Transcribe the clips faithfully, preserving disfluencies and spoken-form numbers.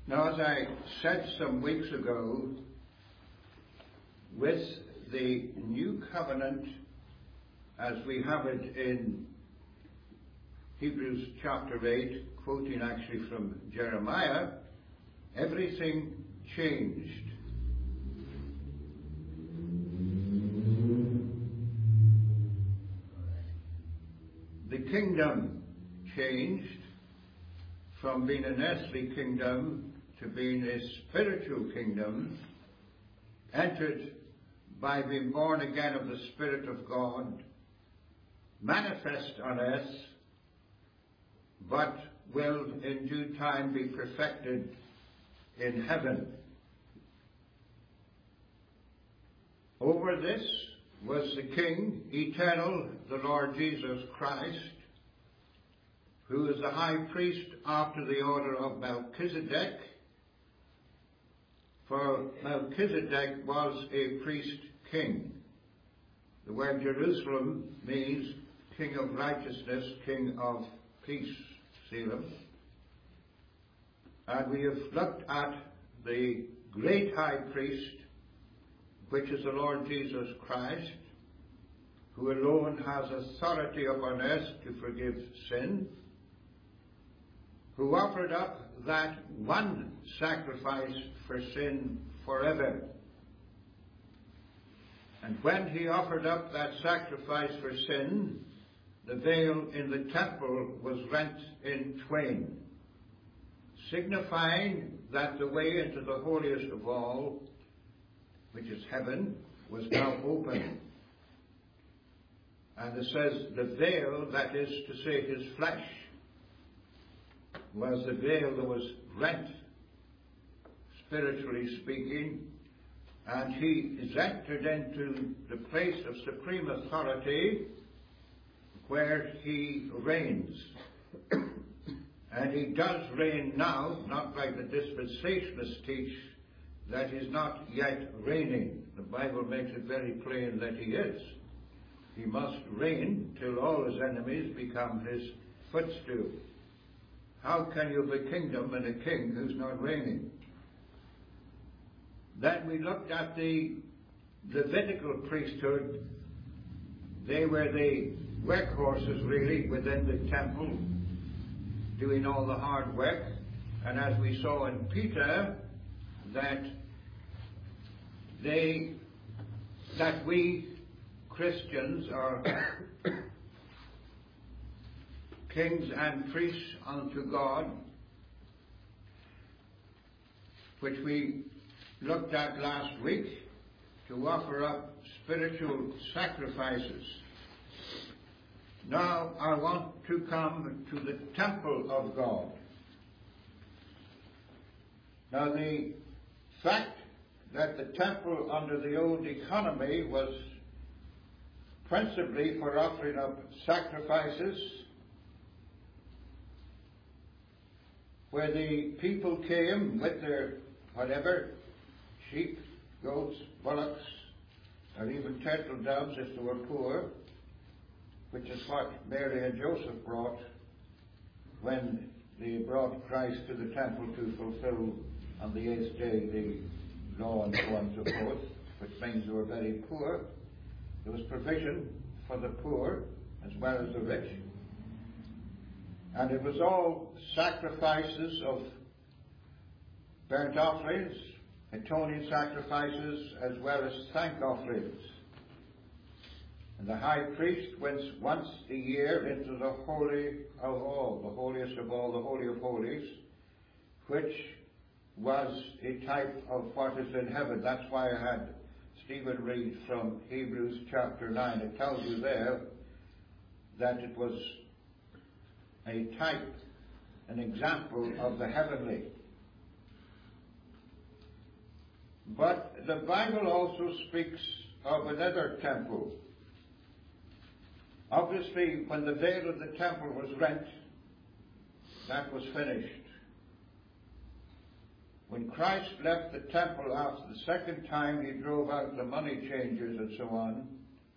Now, as I said some weeks ago, with the new covenant, as we have it in Hebrews chapter eight, quoting actually from Jeremiah, everything changed. The kingdom changed from being an earthly kingdom to being a spiritual kingdom, entered by being born again of the Spirit of God, manifest on earth, but will in due time be perfected in heaven. Over this was the King, eternal, the Lord Jesus Christ, who is the high priest after the order of Melchizedek. For Melchizedek was a priest king. The word Jerusalem means King of righteousness, King of peace, Salem. And we have looked at the great high priest, which is the Lord Jesus Christ, who alone has authority upon earth to forgive sin, who offered up that one sacrifice for sin forever. And when he offered up that sacrifice for sin, the veil in the temple was rent in twain, signifying that the way into the holiest of all, which is heaven, was now open. And it says the veil, that is to say his flesh, was the veil that was rent, spiritually speaking, and he is entered into the place of supreme authority where he reigns. And he does reign now, not like the dispensationalists teach that he's not yet reigning. The Bible makes it very plain that he is. He must reign till all his enemies become his footstool. How can you have a kingdom and a king who's not reigning? Then we looked at the Levitical priesthood. They were the workhorses really within the temple, doing all the hard work. And as we saw in Peter, that they, that we Christians are kings and priests unto God, which we looked at last week, to offer up spiritual sacrifices. Now I want to come to the temple of God. Now the fact that the temple under the old economy was principally for offering up sacrifices, where the people came with their whatever, sheep, goats, bullocks, or even turtle doves if they were poor, which is what Mary and Joseph brought when they brought Christ to the temple to fulfill on the eighth day the law and so on and so forth, which means they were very poor. There was provision for the poor as well as the rich. And it was all sacrifices of burnt offerings, atoning sacrifices, as well as thank offerings. And the high priest went once a year into the Holy of All, the holiest of all, the Holy of Holies, which was a type of what is in heaven. That's why I had Stephen read from Hebrews chapter nine. It tells you there that it was a type, an example of the heavenly. But the Bible also speaks of another temple. Obviously, when the veil of the temple was rent, that was finished. When Christ left the temple after the second time he drove out the money changers and so on,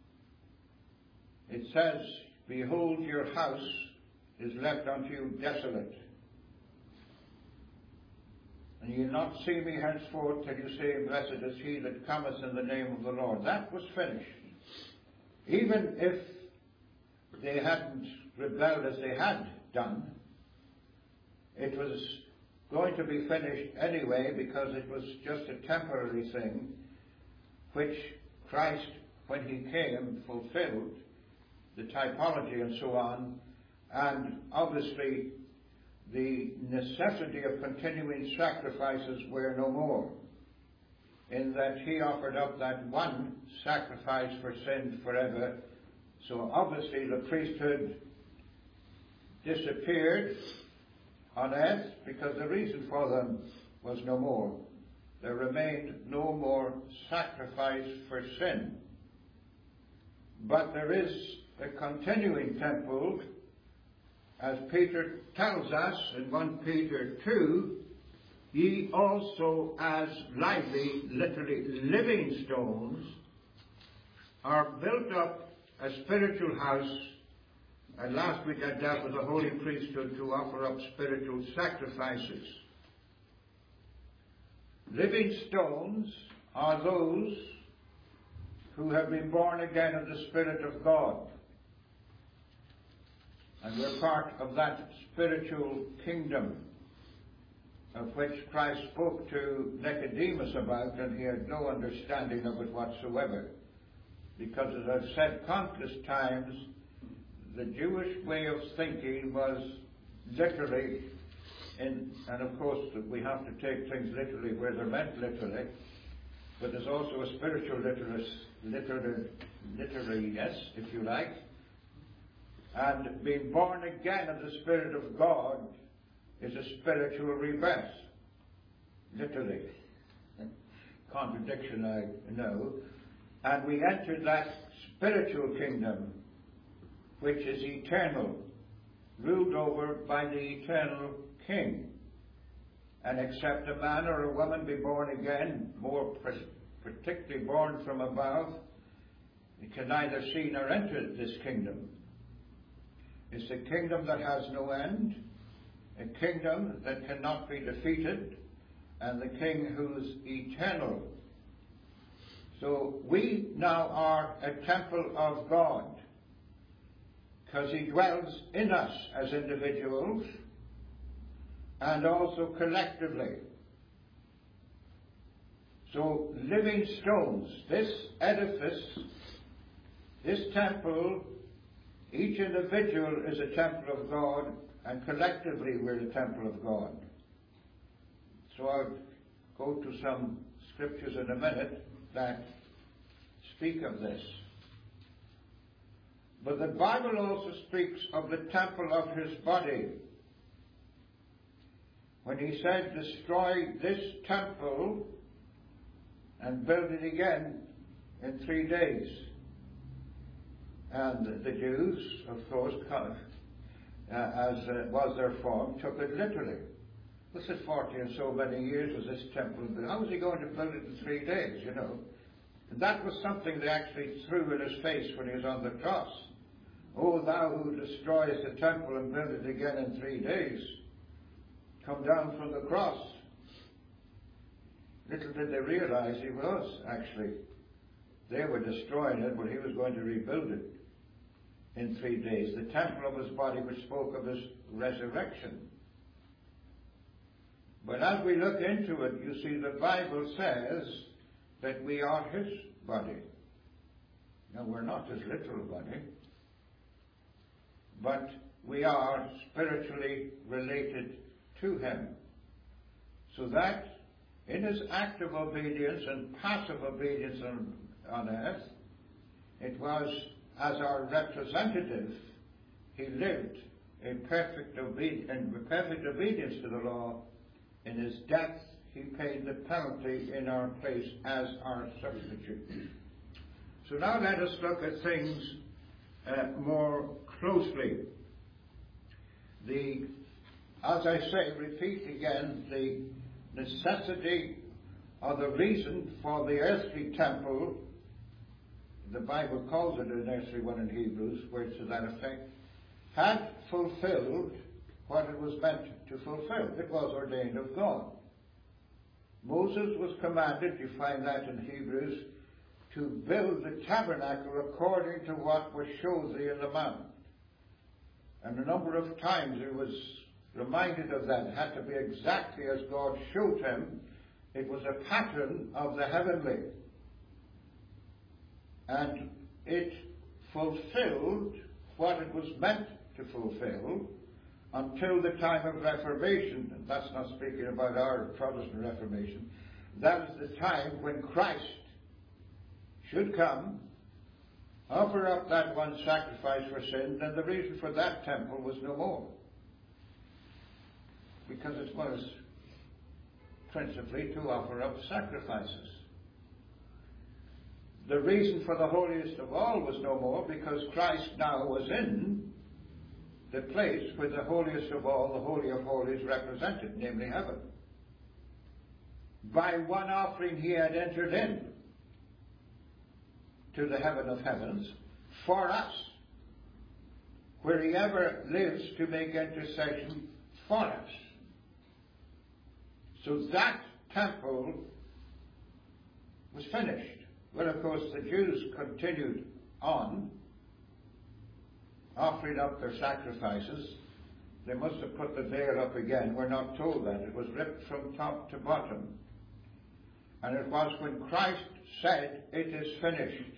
it says, "Behold, your house is left unto you desolate." And you'll not see me henceforth till you say, blessed is he that cometh in the name of the Lord. That was finished. Even if they hadn't rebelled as they had done, it was going to be finished anyway, because it was just a temporary thing which Christ, when he came, fulfilled the typology and so on. And obviously the necessity of continuing sacrifices were no more, in that he offered up that one sacrifice for sin forever. So obviously the priesthood disappeared on earth, because the reason for them was no more. There remained no more sacrifice for sin. But there is a continuing temple, as Peter tells us in First Peter two, ye also as lively, literally living stones, are built up a spiritual house. And last week I dealt with the holy priesthood to offer up spiritual sacrifices. Living stones are those who have been born again of the Spirit of God. And we're part of that spiritual kingdom of which Christ spoke to Nicodemus about, and he had no understanding of it whatsoever. Because, as I've said countless times, the Jewish way of thinking was literally, in, and of course we have to take things literally where they're meant literally, but there's also a spiritual literary, literary, literaryness, if you like. And being born again of the Spirit of God is a spiritual rebirth. Literally. Contradiction, I know. And we enter that spiritual kingdom, which is eternal, ruled over by the eternal King. And except a man or a woman be born again, more particularly born from above, he can neither see nor enter this kingdom. It's a kingdom that has no end, a kingdom that cannot be defeated, and the King who's eternal. So we now are a temple of God, because he dwells in us as individuals and also collectively. So living stones, this edifice, this temple, each individual is a temple of God, and collectively we're the temple of God. So I'll go to some scriptures in a minute that speak of this. But the Bible also speaks of the temple of his body, when he said, destroy this temple and build it again in three days. And the Jews, of course, uh, as uh, was their form, took it literally. This is forty and so many years was this temple built. How was he going to build it in three days, you know? And that was something they actually threw in his face when he was on the cross. O thou who destroyest the temple and build it again in three days, come down from the cross. Little did they realize he was, actually. They were destroying it, but he was going to rebuild it in three days. The temple of his body, which spoke of his resurrection. But as we look into it, you see the Bible says that we are his body. Now, we're not his literal body, but we are spiritually related to him. So that in his active obedience and passive obedience on, on earth, it was as our representative, he lived in perfect, obe- in perfect obedience to the law. In his death, he paid the penalty in our place as our substitute. So now let us look at things uh, more closely. The, as I say, repeat again, the necessity or the reason for the earthly temple, the Bible calls it an earthly one in Hebrews, words to that effect, had fulfilled what it was meant to fulfill. It was ordained of God. Moses was commanded, you find that in Hebrews, to build the tabernacle according to what was showed thee in the mount. And a number of times he was reminded of that. It had to be exactly as God showed him. It was a pattern of the heavenly. And it fulfilled what it was meant to fulfill until the time of Reformation. And that's not speaking about our Protestant Reformation. That is the time when Christ should come, offer up that one sacrifice for sin, and the reason for that temple was no more. Because it was principally to offer up sacrifices. The reason for the holiest of all was no more because Christ now was in the place where the holiest of all, the Holy of Holies, represented, namely heaven. By one offering he had entered in to the heaven of heavens for us, where he ever lives to make intercession for us. So that temple was finished. Well, of course, the Jews continued on, offering up their sacrifices. They must have put the veil up again. We're not told that. It was ripped from top to bottom. And it was when Christ said, "It is finished."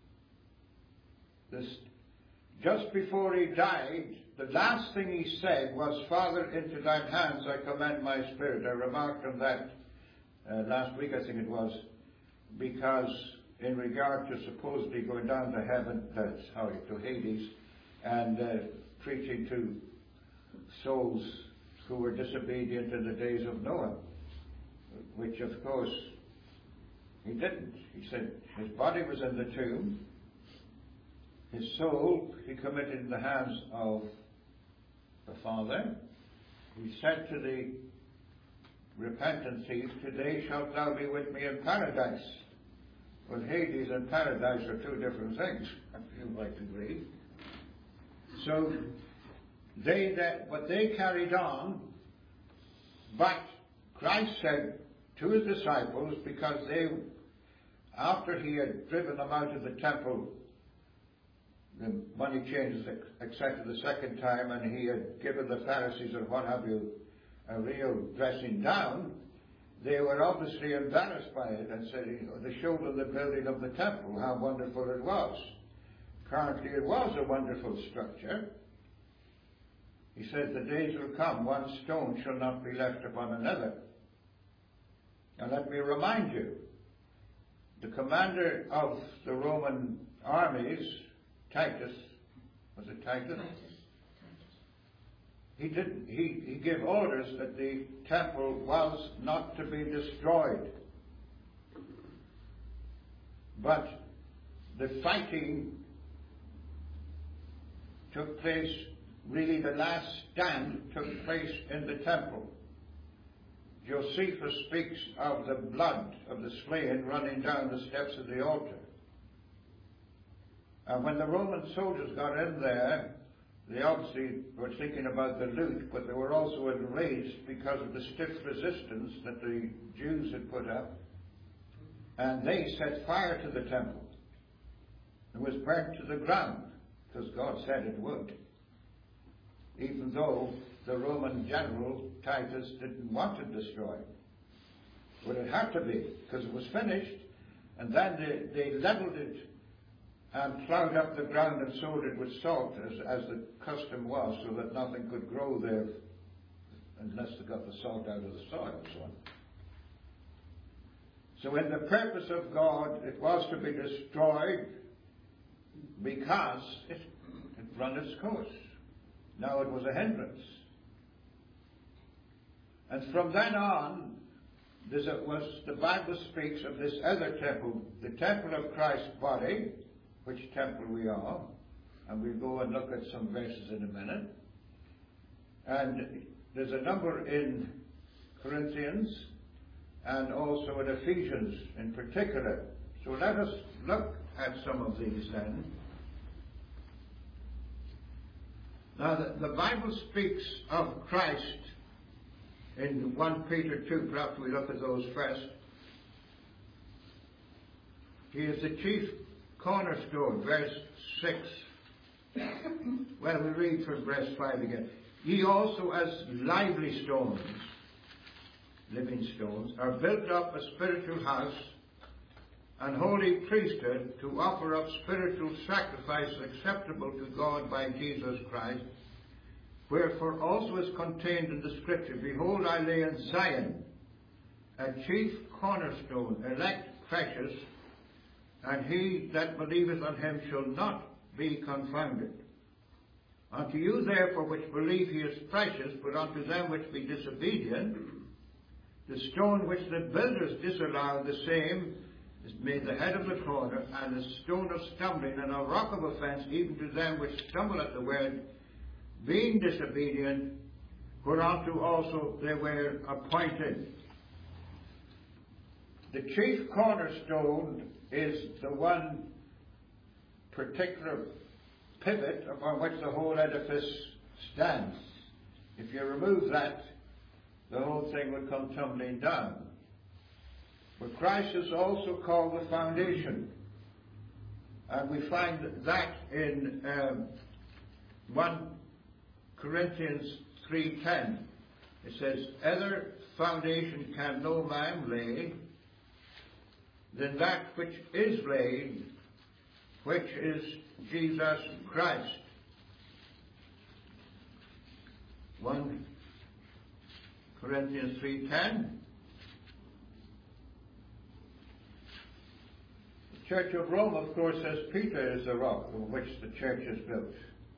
This, just before he died, the last thing he said was, "Father, into thine hands I commend my spirit." I remarked on that uh, last week, I think it was, because in regard to supposedly going down to heaven, that's how to Hades, and uh, preaching to souls who were disobedient in the days of Noah, which of course he didn't. He said his body was in the tomb, his soul he committed in the hands of the Father. He said to the repentant thief, "Today shalt thou be with me in paradise." Well, Hades and paradise are two different things, you might agree. So they that, but they carried on, but Christ said to his disciples, because they, after he had driven them out of the temple, the money changers accepted the second time, and he had given the Pharisees and what have you a real dressing down, they were obviously embarrassed by it and said, you know, they showed them the building of the temple, how wonderful it was. Currently it was a wonderful structure. He said, "The days will come, one stone shall not be left upon another." Now let me remind you, the commander of the Roman armies, Titus, was it Titus? Titus. He didn't. He, he gave orders that the temple was not to be destroyed. But the fighting took place, really the last stand took place in the temple. Josephus speaks of the blood of the slain running down the steps of the altar. And when the Roman soldiers got in there, they obviously were thinking about the loot, but they were also enraged because of the stiff resistance that the Jews had put up. And they set fire to the temple. It was burnt to the ground, because God said it would. Even though the Roman general, Titus, didn't want to destroy it. But it had to be, because it was finished. And then they, they leveled it and plowed up the ground and sowed it with salt, as, as the custom was, so that nothing could grow there unless they got the salt out of the soil and so on. So in the purpose of God, it was to be destroyed because it had run its course. Now it was a hindrance. And from then on, there was, the Bible speaks of this other temple, the temple of Christ's body, which temple we are, and we'll go and look at some verses in a minute. And there's a number in Corinthians and also in Ephesians in particular. So let us look at some of these then. Now the, the Bible speaks of Christ in First Peter two, perhaps we look at those first. He is the chief cornerstone, verse six. Well, we read from verse five again. Ye also as lively stones, living stones, are built up a spiritual house and holy priesthood to offer up spiritual sacrifice acceptable to God by Jesus Christ. Wherefore also is contained in the Scripture, Behold, I lay in Zion a chief cornerstone, elect, precious, and he that believeth on him shall not be confounded. Unto you therefore which believe he is precious, but unto them which be disobedient, the stone which the builders disallowed, the same is made the head of the corner, and a stone of stumbling, and a rock of offence, even to them which stumble at the word, being disobedient, whereunto also they were appointed. The chief cornerstone is the one particular pivot upon which the whole edifice stands. If you remove that, the whole thing would come tumbling down. But Christ is also called the foundation. And we find that in um, First Corinthians three ten. It says, Other foundation can no man lay than that which is laid, which is Jesus Christ. First Corinthians three ten. The Church of Rome, of course, says Peter is the rock on which the church is built.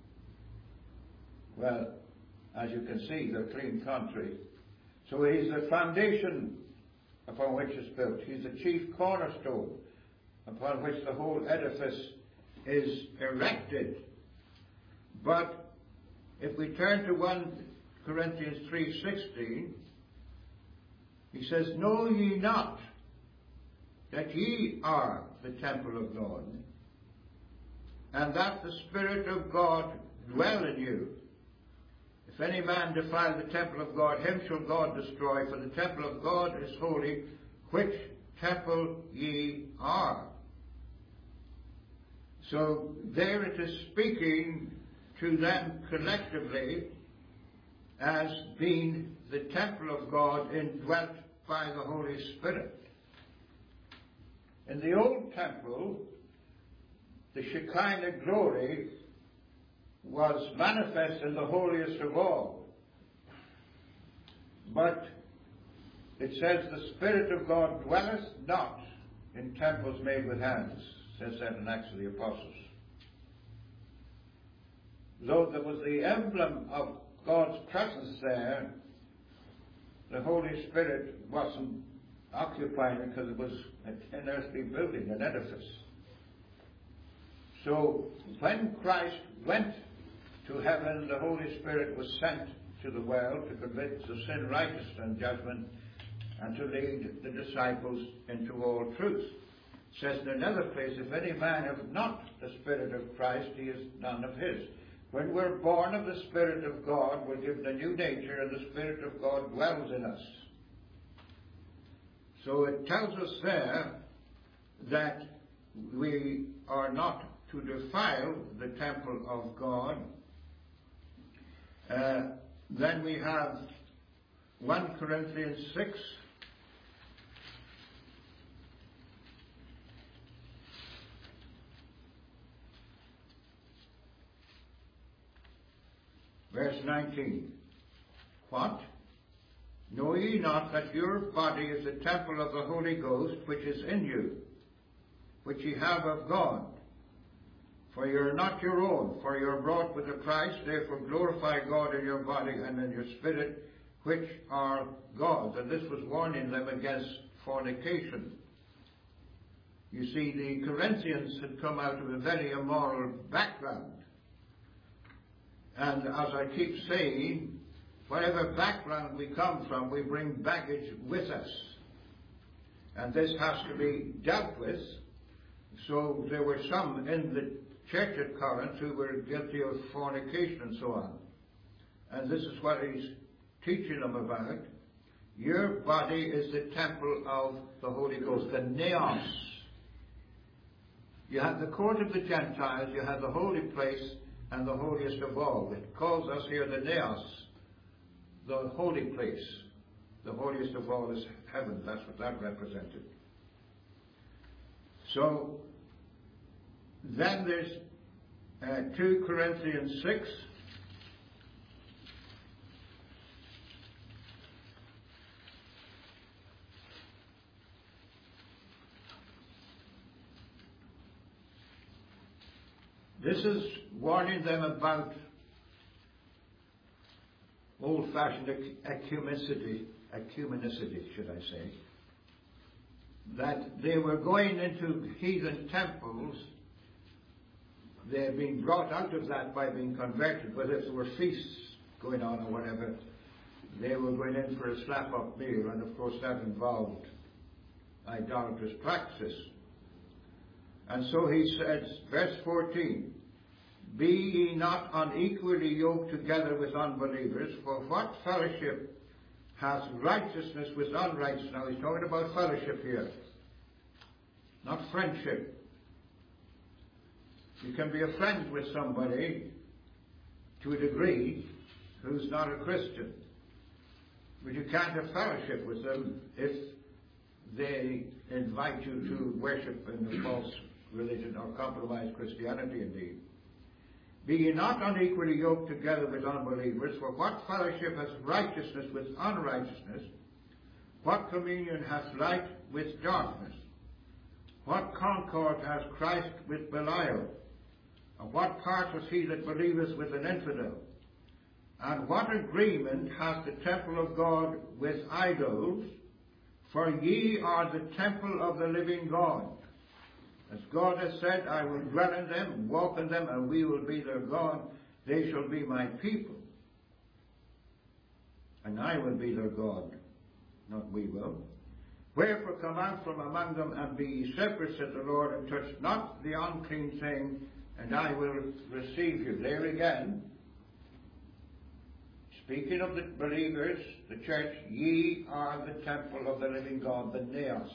Well, as you can see, they're clean contrary. So he's the foundation upon which it's built. He's the chief cornerstone upon which the whole edifice is erected. But if we turn to First Corinthians three sixteen, he says, Know ye not that ye are the temple of God, and that the Spirit of God dwell in you? If any man defile the temple of God, him shall God destroy, for the temple of God is holy, which temple ye are. So there it is speaking to them collectively as being the temple of God indwelt by the Holy Spirit. In the old temple, the Shekinah glory was manifest in the holiest of all. But it says the Spirit of God dwelleth not in temples made with hands, says that in Acts of the Apostles. Though there was the emblem of God's presence there, the Holy Spirit wasn't occupying it because it was an earthly building, an edifice. So when Christ went to heaven, the Holy Spirit was sent to the world to convince of sin, righteousness, and judgment, and to lead the disciples into all truth. It says in another place, if any man have not the Spirit of Christ, he is none of his. When we're born of the Spirit of God, we're given a new nature, and the Spirit of God dwells in us. So it tells us there that we are not to defile the temple of God. Uh, then we have First Corinthians six. Verse nineteen. What? Know ye not that your body is a temple of the Holy Ghost, which is in you, which ye have of God? For ye are not your own, for ye are bought with a price. Therefore glorify God in your body and in your spirit, which are God's. And this was warning them against fornication. You see, the Corinthians had come out of a very immoral background. And as I keep saying, whatever background we come from, we bring baggage with us. And this has to be dealt with. So there were some in the church at Corinth who were guilty of fornication and so on. And this is what he's teaching them about. Your body is the temple of the Holy Ghost, the naos. You have the court of the Gentiles, you have the holy place, and the holiest of all. It calls us here the naos, the holy place. The holiest of all is heaven. That's what that represented. So, then there's uh, two Corinthians six. This is warning them about old-fashioned ecumenicity, ecumenicity, should I say, that they were going into heathen temples. They had been brought out of that by being converted, but if there were feasts going on or whatever, they were going in for a slap-up meal, and of course that involved idolatrous practices. And so he says, verse fourteen, be ye not unequally yoked together with unbelievers, for what fellowship hath righteousness with unrighteousness? Now he's talking about fellowship here, not friendship. You can be a friend with somebody to a degree who's not a Christian, but you can't have fellowship with them if they invite you to worship in a false religion or compromise Christianity indeed. Be ye not unequally yoked together with unbelievers, for what fellowship has righteousness with unrighteousness? What communion hath light with darkness? What concord has Christ with Belial? And what part has he that believeth with an infidel? And what agreement hath the temple of God with idols? For ye are the temple of the living God. As God has said, I will dwell in them, walk in them, and we will be their God. They shall be my people. And I will be their God, not we will. Wherefore come out from among them, and be ye separate, said the Lord, and touch not the unclean thing, and I will receive you. There again, speaking of the believers, the church, ye are the temple of the living God, the naos.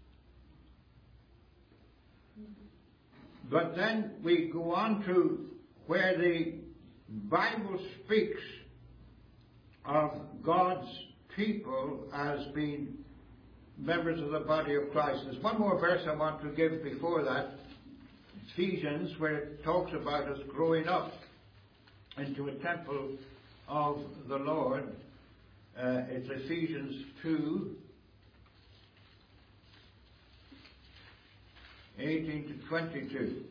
But then we go on to where the Bible speaks of God's people as being members of the body of Christ. There's one more verse I want to give before that, Ephesians, where it talks about us growing up into a temple of the Lord. Uh, it's Ephesians two, eighteen to twenty-two.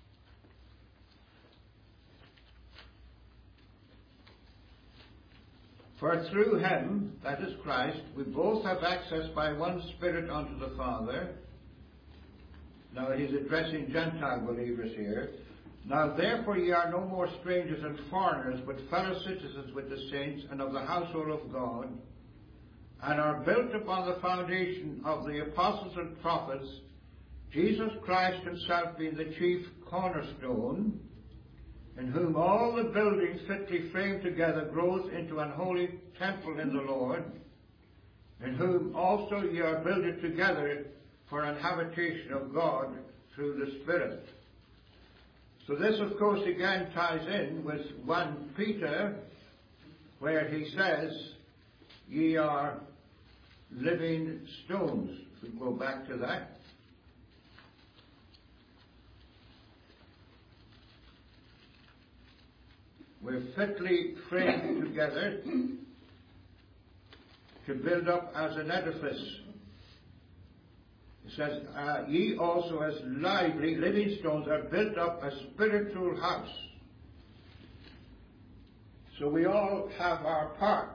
For through him, that is Christ, we both have access by one Spirit unto the Father. Now he's addressing Gentile believers here. Now therefore ye are no more strangers and foreigners, but fellow citizens with the saints and of the household of God, and are built upon the foundation of the apostles and prophets, Jesus Christ himself being the chief cornerstone, in whom all the buildings fitly framed together groweth into an holy temple in the Lord, in whom also ye are builded together for an habitation of God through the Spirit. So this, of course, again ties in with First Peter, where he says, ye are living stones. If we go back to that. We're fitly framed together to build up as an edifice. It says, uh, ye also as lively, living stones are built up a spiritual house. So we all have our part.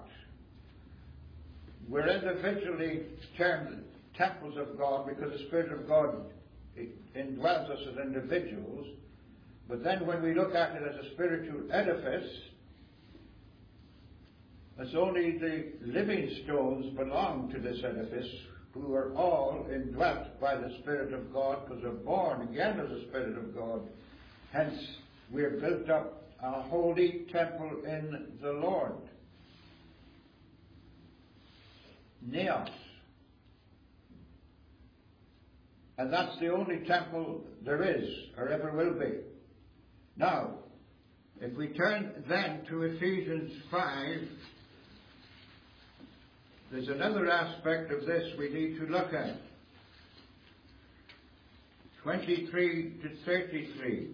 We're individually termed temples of God because the Spirit of God indwells us as individuals. But then when we look at it as a spiritual edifice, it's only the living stones belong to this edifice, who are all indwelt by the Spirit of God, because they're born again of the Spirit of God. Hence, we're built up a holy temple in the Lord. Neos. And that's the only temple there is, or ever will be. Now, if we turn then to Ephesians five, there's another aspect of this we need to look at. twenty-three to thirty-three.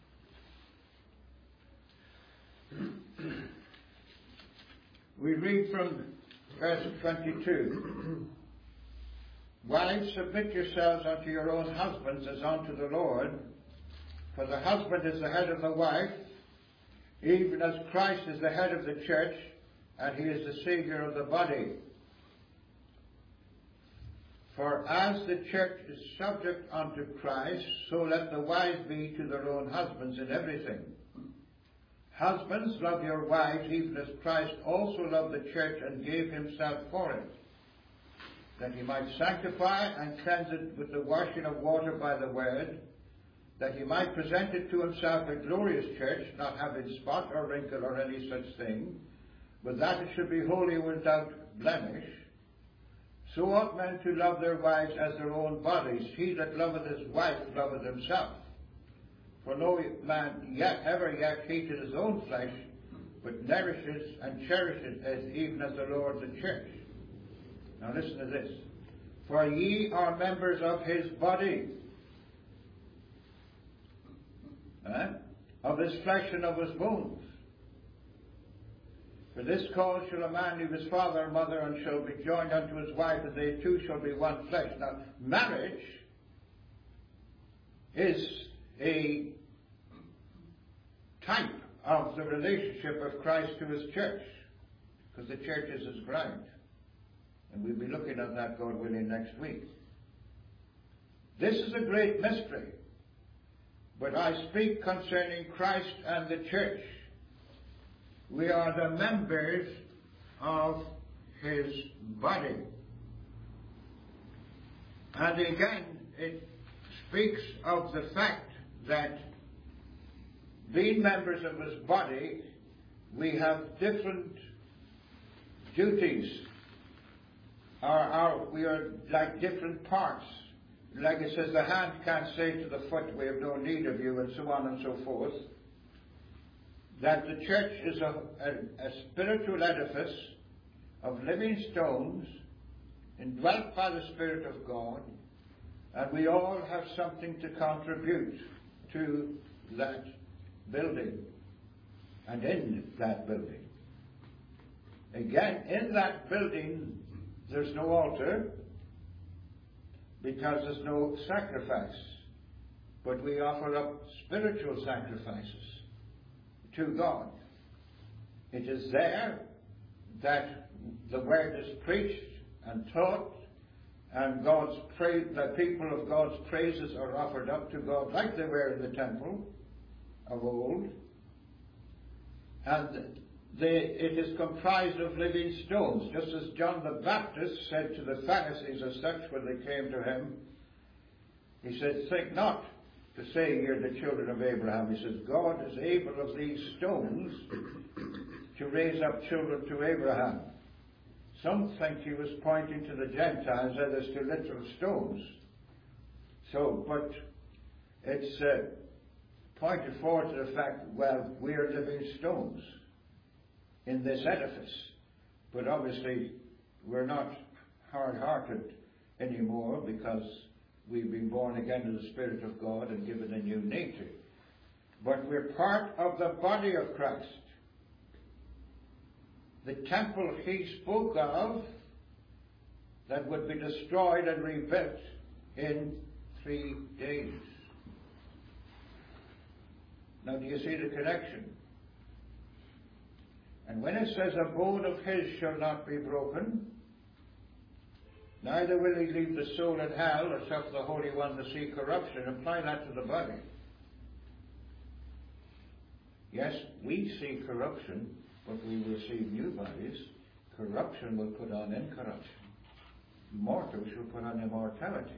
We read from verse twenty-two. Wives, submit yourselves unto your own husbands as unto the Lord, for the husband is the head of the wife, even as Christ is the head of the church, and he is the Saviour of the body. For as the church is subject unto Christ, so let the wives be to their own husbands in everything. Husbands, love your wives, even as Christ also loved the church and gave himself for it, that he might sanctify and cleanse it with the washing of water by the word, that he might present it to himself a glorious church, not having spot or wrinkle or any such thing, but that it should be holy without blemish. So ought men to love their wives as their own bodies. He that loveth his wife loveth himself. For no man yet ever yet hated his own flesh, but nourishes and cherishes it, even as the Lord the church. Now listen to this. For ye are members of his body, eh? of his flesh and of his bones. For this cause shall a man leave his father and mother, and shall be joined unto his wife, and they two shall be one flesh. Now, marriage is a type of the relationship of Christ to his church, because the church is his ground. And we'll be looking at that, God willing, next week. This is a great mystery, but I speak concerning Christ and the church. We are the members of his body. And again, it speaks of the fact that being members of his body, we have different duties. Our, our, we are like different parts. Like it says, the hand can't say to the foot, we have no need of you, and so on and so forth. That the church is a, a, a spiritual edifice of living stones, indwelt by the Spirit of God, and we all have something to contribute to that building and in that building. Again, in that building, there's no altar because there's no sacrifice, but we offer up spiritual sacrifices to God. It is there that the word is preached and taught, and God's praise, the people of God's praises are offered up to God like they were in the temple of old. And they, it is comprised of living stones, just as John the Baptist said to the Pharisees as such when they came to him. He said, think not to say you're the children of Abraham. He says, God is able of these stones to raise up children to Abraham. Some think he was pointing to the Gentiles, others to literal stones. So, but it's uh, pointed forward to the fact, well, we are living stones in this edifice. But obviously, we're not hard-hearted anymore because we've been born again to the Spirit of God and given a new nature. But we're part of the body of Christ. The temple he spoke of that would be destroyed and rebuilt in three days. Now, do you see the connection? And when it says a bone of his shall not be broken, neither will he leave the soul in hell or suffer the Holy One to see corruption. Apply that to the body. Yes, we see corruption, but we will receive new bodies. Corruption will put on incorruption. Mortals shall put on immortality.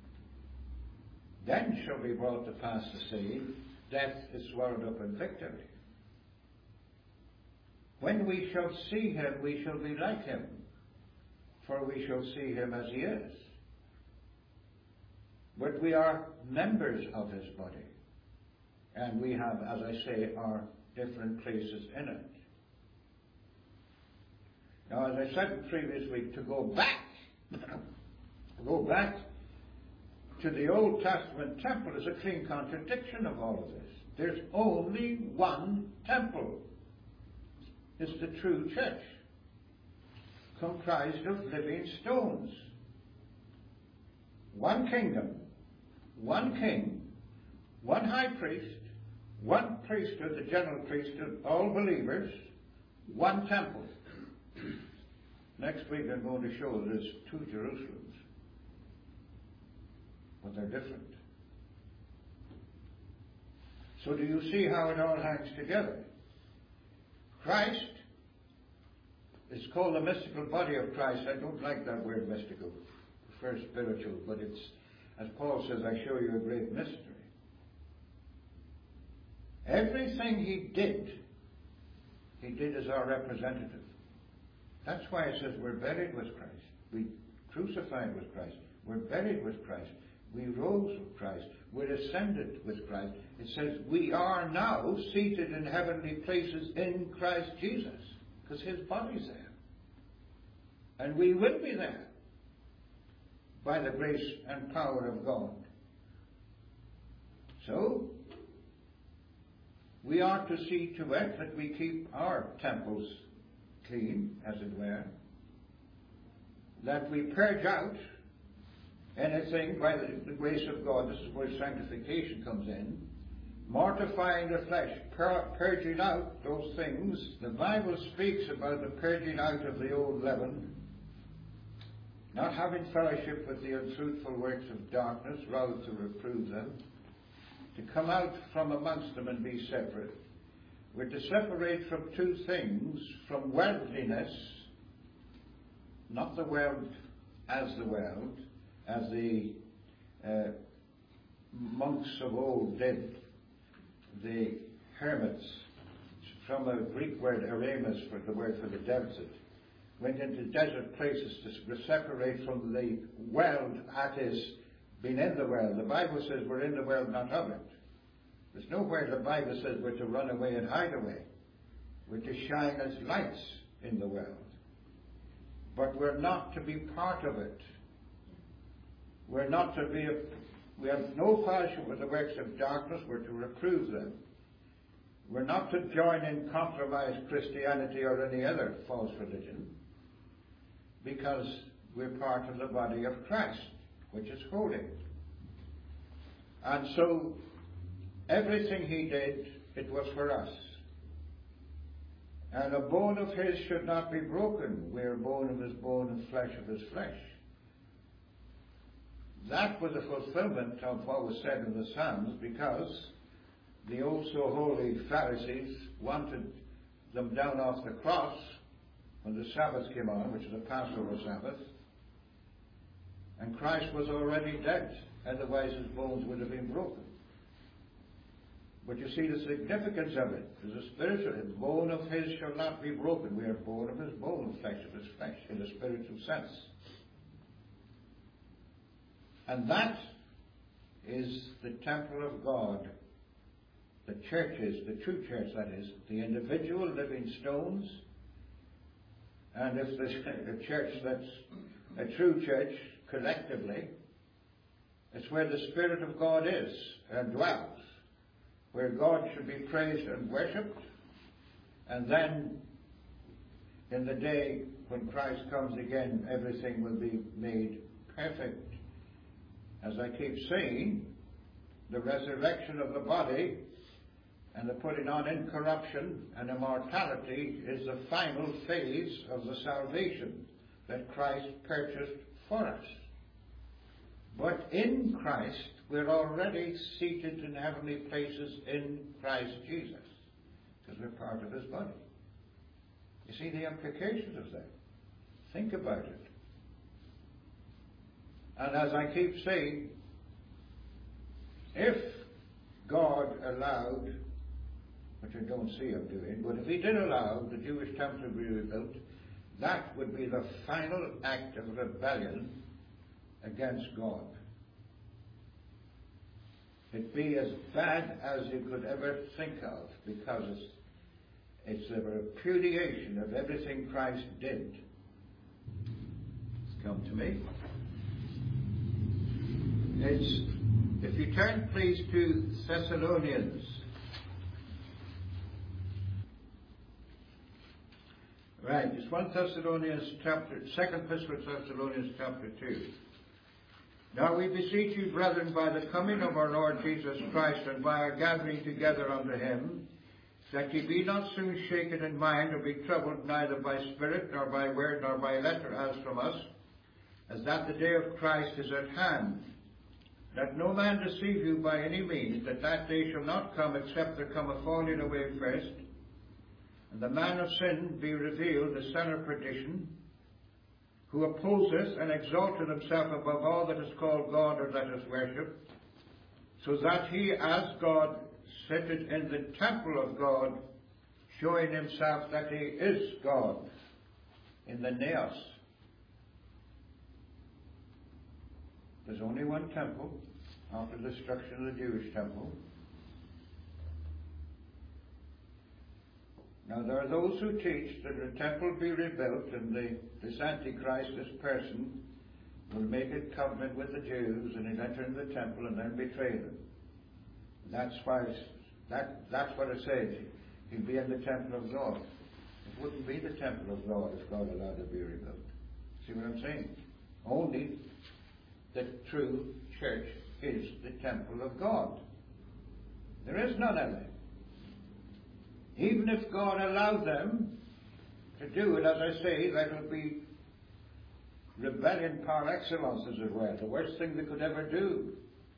Then shall be brought to pass the saying, death is swallowed up in victory. When we shall see him, we shall be like him. for we shall see him as he is. But we are members of his body. And we have, as I say, our different places in it. Now, as I said the previous week, to go back, to go back to the Old Testament temple is a clean contradiction of all of this. There's only one temple. It's the true church, comprised of living stones. One kingdom, one king, one high priest, one priesthood, the general priesthood, all believers, one temple. Next week I'm going to show there's two Jerusalems, but they're different. So do you see how it all hangs together? Christ is called the mystical body of Christ. I don't like that word mystical. I prefer spiritual, but it's, as Paul says, I show you a great mystery. Everything he did, he did as our representative. That's why it says we're buried with Christ. We crucified with Christ. We're buried with Christ. We rose with Christ. We're ascended with Christ. It says we are now seated in heavenly places in Christ Jesus, because his body's there. And we will be there by the grace and power of God. So, we are to see to it that we keep our temples clean, as it were, that we purge out anything by the, the grace of God. This is where sanctification comes in. Mortifying the flesh, pur purging out those things. The Bible speaks about the purging out of the old leaven, not having fellowship with the unfruitful works of darkness, rather to reprove them, to come out from amongst them and be separate. We're to separate from two things, from worldliness, not the world as the world, as the uh, monks of old did, the hermits, from a Greek word eremus, for the word for the desert, went into desert places to separate from the world, that is, being in the world. The Bible says we're in the world, not of it. There's nowhere the Bible says we're to run away and hide away. We're to shine as lights in the world. But we're not to be part of it. We're not to be, a, we have no fellowship with the works of darkness. We're to reprove them. We're not to join in compromised Christianity or any other false religion, because we're part of the body of Christ, which is holy. And so, everything he did, it was for us. And a bone of his should not be broken. We are bone of his bone and flesh of his flesh. That was a fulfillment of what was said in the Psalms, because the oh so holy Pharisees wanted them down off the cross when the Sabbath came on, which is a Passover Sabbath. And Christ was already dead, otherwise his bones would have been broken. But you see the significance of it. There's a spiritual, the bone of his shall not be broken. We are bone of his bone, flesh of his flesh, in a spiritual sense. And that is the temple of God. The church is, the true church that is, the individual living stones. And if there's a church that's a true church, collectively, it's where the Spirit of God is and dwells, where God should be praised and worshipped. And then, in the day when Christ comes again, everything will be made perfect. As I keep saying, the resurrection of the body and the putting on incorruption and immortality is the final phase of the salvation that Christ purchased for us. But in Christ, we're already seated in heavenly places in Christ Jesus, because we're part of his body. You see the implications of that? Think about it. And as I keep saying, if God allowed, which I don't see him doing, but if he did allow the Jewish temple to be rebuilt, that would be the final act of rebellion against God. It'd be as bad as you could ever think of, because it's, it's a repudiation of everything Christ did. It's come to me. It's, if you turn please to Thessalonians. Right, it's First Thessalonians chapter, Second Epistle of Thessalonians chapter two. Now we beseech you, brethren, by the coming of our Lord Jesus Christ, and by our gathering together unto him, that ye be not soon shaken in mind, or be troubled neither by spirit, nor by word, nor by letter as from us, as that the day of Christ is at hand. That no man deceive you by any means, that that day shall not come, except there come a falling away first, and the man of sin be revealed, the son of perdition, who opposeth and exalteth himself above all that is called God or that is worshipped, so that he as God sitteth in the temple of God, showing himself that he is God in the naos. There's only one temple after the destruction of the Jewish temple. Now there are those who teach that the temple be rebuilt, and the, this Antichrist, this person, will make a covenant with the Jews, and he'll enter in the temple and then betray them. That's why that, that's what it says. He'll be in the temple of God. It wouldn't be the temple of God if God allowed it to be rebuilt. See what I'm saying? Only the true church is the temple of God. There is none other. Even if God allowed them to do it, as I say, that would be rebellion par excellence, as it were, the worst thing they could ever do.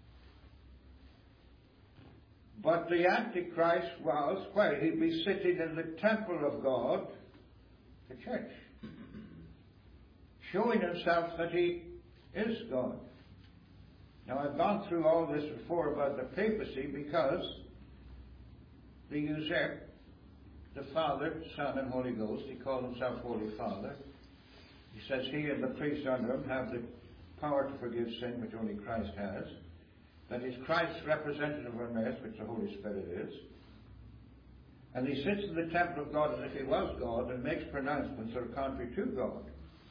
But the Antichrist was, well, he'd be sitting in the temple of God, the church, showing himself that he is God. Now, I've gone through all this before about the papacy, because they usurp the Father, Son, and Holy Ghost. He called himself Holy Father. He says he and the priests under him have the power to forgive sin, which only Christ has. That is Christ's representative on earth, which the Holy Spirit is. And he sits in the temple of God as if he was God, and makes pronouncements that are contrary to God.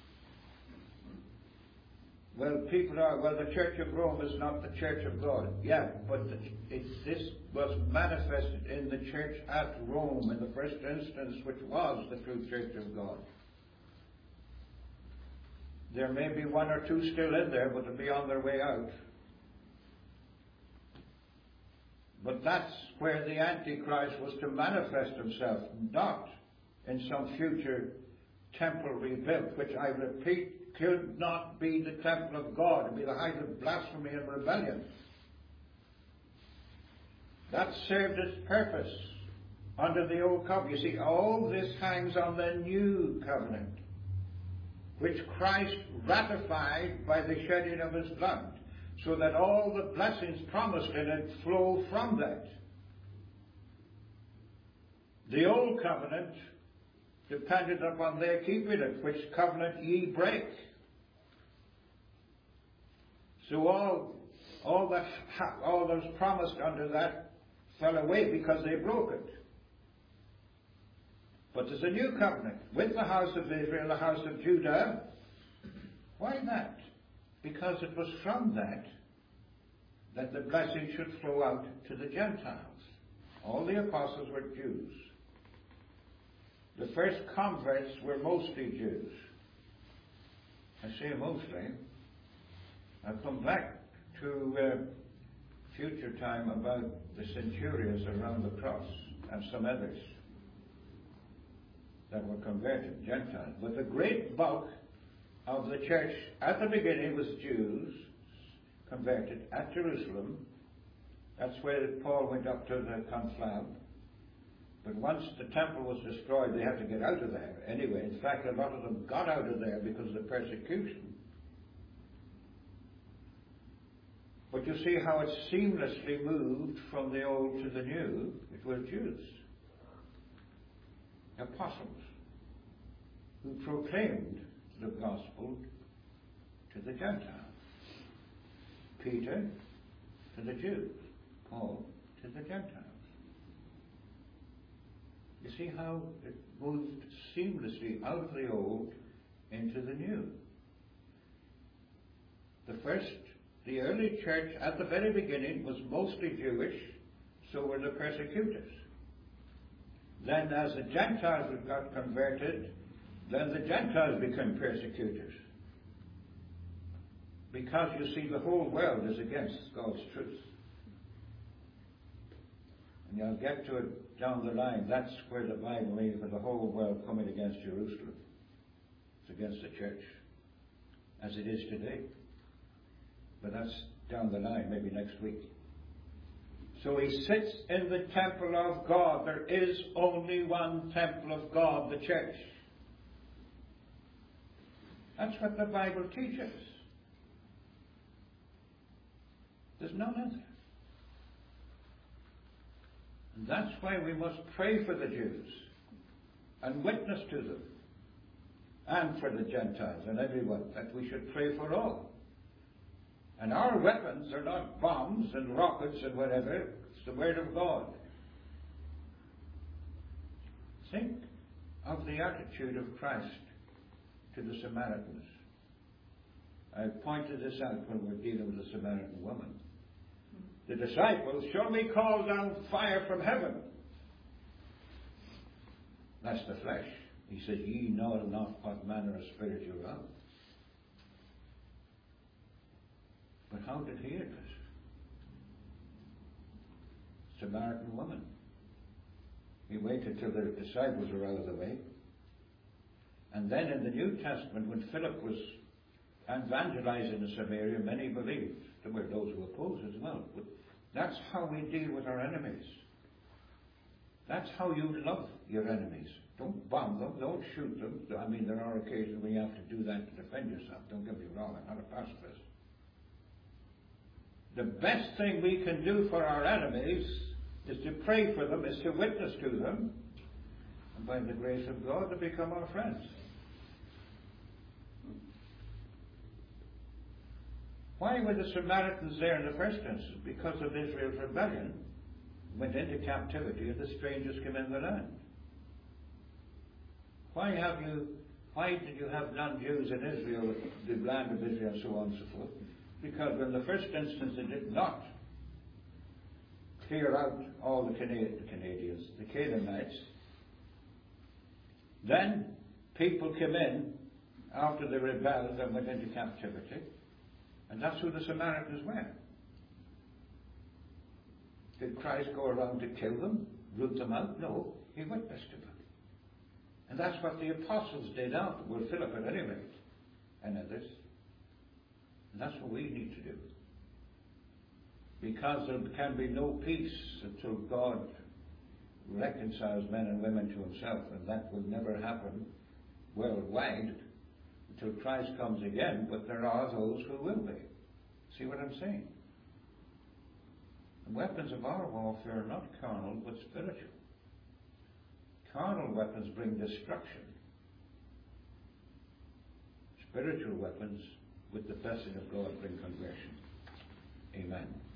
Well, people are, well, the Church of Rome is not the Church of God. Yeah, but the, it's, this was manifested in the church at Rome in the first instance, which was the true Church of God. There may be one or two still in there, but they'll be on their way out. But that's where the Antichrist was to manifest himself, not in some future temple rebuilt, which I repeat, could not be the temple of God. It would be the height of blasphemy and rebellion. That served its purpose under the old covenant. You see, all this hangs on the new covenant, which Christ ratified by the shedding of his blood, so that all the blessings promised in it flow from that. The old covenant depended upon their keeping it, which covenant ye break. So all, all that, all those promised under that fell away because they broke it. But there's a new covenant with the house of Israel, the house of Judah. Why that? Because it was from that that the blessing should flow out to the Gentiles. All the apostles were Jews. The first converts were mostly Jews. I say mostly. I'll come back to uh, future time about the centurions around the cross and some others that were converted, Gentiles. But the great bulk of the church at the beginning was Jews converted at Jerusalem. That's where Paul went up to the conflab. But once the temple was destroyed, they had to get out of there anyway. In fact, a lot of them got out of there because of the persecution. But you see how it seamlessly moved from the old to the new. It was Jews, apostles. who proclaimed the gospel to the Gentiles. Peter to the Jews, Paul to the Gentiles. You see how it moved seamlessly out of the old into the new. The first, the early church at the very beginning was mostly Jewish, so were the persecutors. Then as the Gentiles got converted, then the Gentiles became persecutors. Because you see, the whole world is against God's truth. And you'll get to it down the line. That's where the Bible means, for the whole world coming against Jerusalem. It's against the church, as it is today. But that's down the line, maybe next week. So he sits in the temple of God. There is only one temple of God, the church. That's what the Bible teaches. There's none other. And that's why we must pray for the Jews and witness to them, and for the Gentiles and everyone, that we should pray for all. And our weapons are not bombs and rockets and whatever. It's the Word of God. Think of the attitude of Christ to the Samaritans. I pointed this out when we were dealing with the Samaritan woman. The disciples, shall we call down fire from heaven? That's the flesh. He says, ye know not what manner of spirit you are. But how did he address it? Samaritan woman. He waited till the disciples were out of the way. And then in the New Testament, when Philip was evangelizing in Samaria, many believed. There were those who opposed as well. But that's how we deal with our enemies. That's how you love your enemies. Don't bomb them. Don't shoot them. I mean, there are occasions when you have to do that to defend yourself. Don't get me wrong. I'm not a pacifist. The best thing we can do for our enemies is to pray for them, is to witness to them, and by the grace of God to become our friends. Why were the Samaritans there in the first instance? Because of Israel's rebellion, went into captivity, and the strangers came in the land. Why have you? Why did you have non-Jews in Israel, the land of Israel, and so on and so forth? Because in the first instance they did not clear out all the, Cana- the Canadians, the Canaanites. Then people came in after they rebelled and went into captivity. And that's who the Samaritans were. Did Christ go around to kill them, root them out? No, he witnessed to them. And that's what the apostles did afterward, Philip at any rate, and others. And that's what we need to do. Because there can be no peace until God reconciles men and women to himself, and that will never happen worldwide until Christ comes again, but there are those who will be. See what I'm saying? The weapons of our warfare are not carnal, but spiritual. Carnal weapons bring destruction. Spiritual weapons, with the blessing of God, bring conversion. Amen.